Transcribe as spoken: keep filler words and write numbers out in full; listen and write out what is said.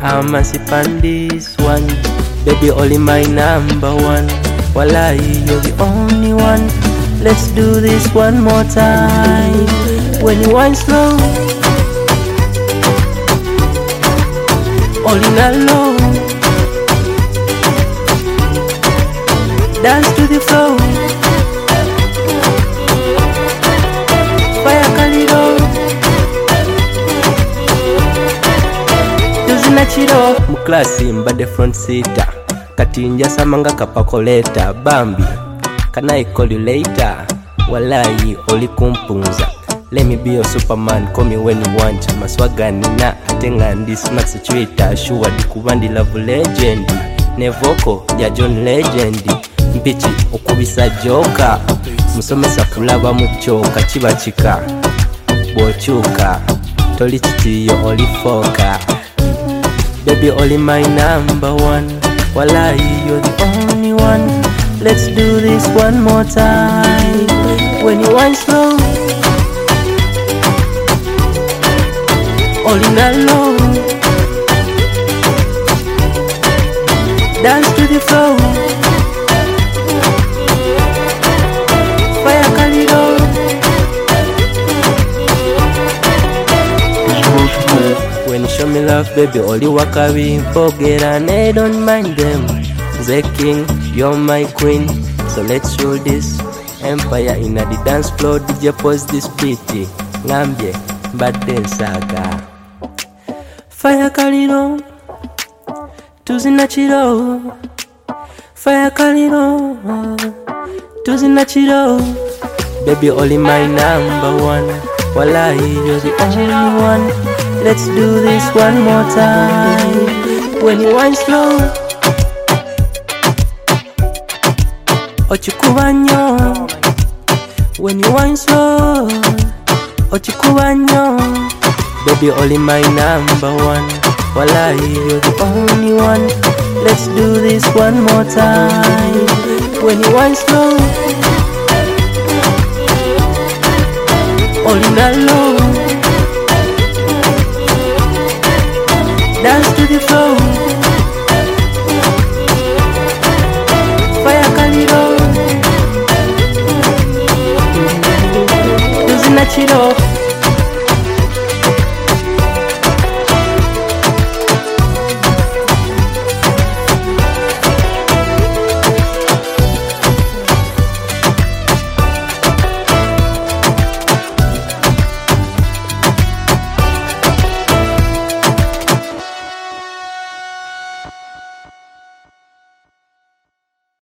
I'm a sip on this one. Baby, only my number one. Wallahi, you're the only one. Let's do this one more time. When you wind slow, all in alone, dance to the flow. Fire Kalido, tuzina chiro muklasi mbade front seater. Katinja samanga kapakoleta Bambi, can I call you later? Wallahi, oli kumpunza. Let me be your Superman, call me when you want. Maswaga nina, atenga ndi smart situator. Sure di kubandi love legend. Nevoko, ya John legend. Mpichi, okubisa joka. Musomesa kulaba muchoka. Chiba chika, bochuka. Toli chitiyo, oli foka. Baby, only my number one. Wallahi, you're the only one. Let's do this one more time. When you wind slow, all in alone, dance to the flow. Fire Kalido, when you show me love, baby, all you wakabi forget and I don't mind them. The king, you're my queen, so let's show this empire in a the dance floor. D J pause this pity, ngambye mbade saga. Fire Kalido, tuzina chiro. Fire Kalido, tuzina chiro. Baby, only my number one. Wallahi, you're the only one. Let's do this one more time. When you wind slow, ochikubanyo. When you wind slow, ochikubanyo. Baby, only my number one. Wallahi, you're the only one. Let's do this one more time. When you wind slow, all in alone, dance to the flow. Fire Kalido, tuzina chiro.